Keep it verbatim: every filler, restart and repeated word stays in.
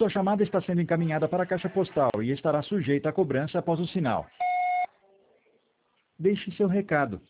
Sua chamada está sendo encaminhada para a caixa postal e estará sujeita a cobrança após o sinal. Deixe seu recado.